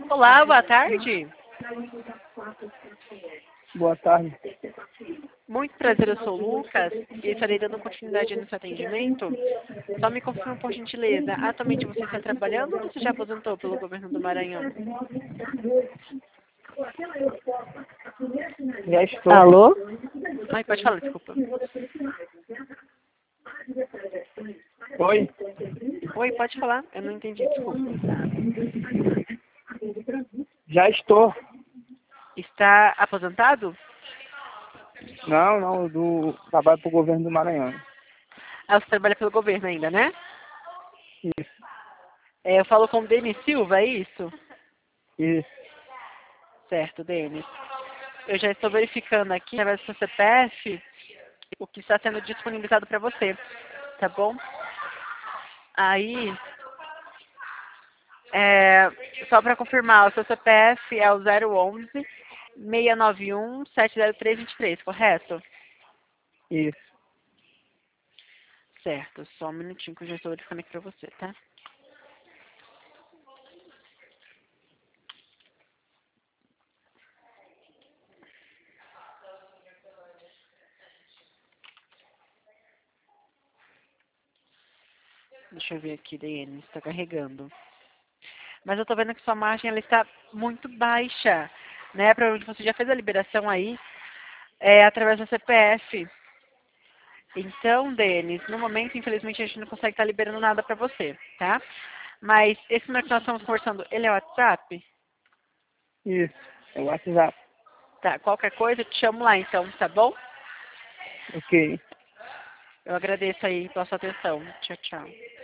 Olá, boa tarde. Boa tarde. Muito prazer, eu sou o Lucas e estarei dando continuidade no seu atendimento. Só me confirma, por gentileza, atualmente você está trabalhando ou você já aposentou pelo governo do Maranhão? Já estou. Alô? Ai, pode falar, desculpa. Oi? Oi, pode falar. Eu não entendi, desculpa. Já estou. Está aposentado? Não, do trabalho para o governo do Maranhão. Ah, você trabalha pelo governo ainda, né? Isso, Eu falo com o Denis Silva, é isso? isso. Certo, Denis. Eu já estou verificando aqui, através do seu CPF, o que está sendo disponibilizado para você, tá bom? Aí, só para confirmar, o seu CPF é o 011 691 70323, correto? Isso. Certo, só um minutinho que eu já estou verificando aqui para você, tá? Deixa eu ver aqui, Denis, está carregando. Mas eu tô vendo que sua margem ela está muito baixa, né? Provavelmente você já fez a liberação aí através do CPF. Então, Denis, no momento, infelizmente, a gente não consegue estar liberando nada para você, tá? Mas esse número que nós estamos conversando, ele é o WhatsApp? Isso. É o WhatsApp. Tá, qualquer coisa, eu te chamo lá então, tá bom? Ok. Eu agradeço aí pela sua atenção. Tchau, tchau.